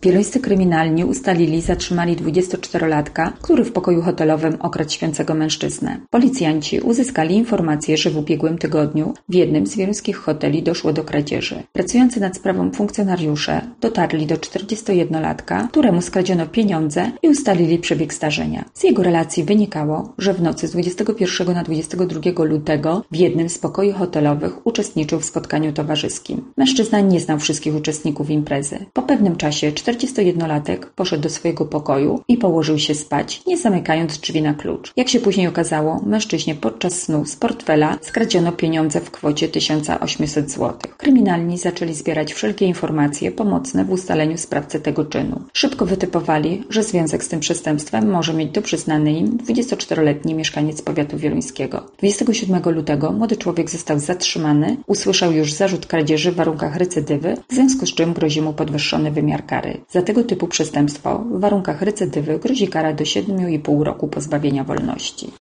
Wieluńscy kryminalni ustalili i zatrzymali 24-latka, który w pokoju hotelowym okradł śpiącego mężczyznę. Policjanci uzyskali informację, że w ubiegłym tygodniu w jednym z wieluńskich hoteli doszło do kradzieży. Pracujący nad sprawą funkcjonariusze dotarli do 41-latka, któremu skradziono pieniądze i ustalili przebieg zdarzenia. Z jego relacji wynikało, że w nocy z 21 na 22 lutego w jednym z pokoi hotelowych uczestniczył w spotkaniu towarzyskim. Mężczyzna nie znał wszystkich uczestników imprezy. Po pewnym czasie 41-latek poszedł do swojego pokoju i położył się spać, nie zamykając drzwi na klucz. Jak się później okazało, mężczyźnie podczas snu z portfela skradziono pieniądze w kwocie 1800 zł. Kryminalni zaczęli zbierać wszelkie informacje pomocne w ustaleniu sprawcy tego czynu. Szybko wytypowali, że związek z tym przestępstwem może mieć dobrze znany im 24-letni mieszkaniec powiatu wieluńskiego. 27 lutego młody człowiek został zatrzymany, usłyszał już zarzut kradzieży w warunkach recydywy, w związku z czym grozi mu podwyższony wymiar kary. Za tego typu przestępstwo w warunkach recydywy grozi kara do 7,5 roku pozbawienia wolności.